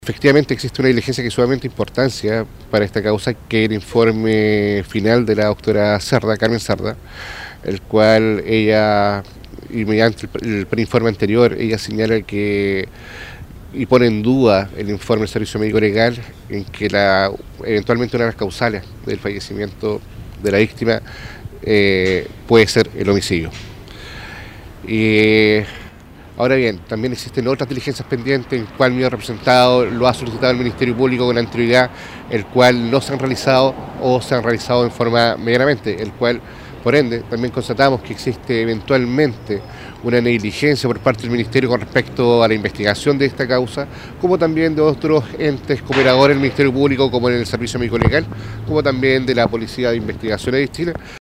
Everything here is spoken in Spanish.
Efectivamente existe una diligencia que es sumamente importancia para esta causa, que es el informe final de la doctora Cerda, Carmen Cerda, el cual ella, y mediante el preinforme anterior, ella señala que y pone en duda el informe del Servicio Médico Legal en que eventualmente una de las causales del fallecimiento de la víctima puede ser el homicidio. Ahora bien, también existen otras diligencias pendientes, en el cual mi representado lo ha solicitado el Ministerio Público con anterioridad, el cual no se han realizado o se han realizado en forma medianamente, el cual, por ende, también constatamos que existe eventualmente una negligencia por parte del Ministerio con respecto a la investigación de esta causa, como también de otros entes cooperadores del Ministerio Público, como en el Servicio Médico Legal, como también de la Policía de Investigaciones de Chile.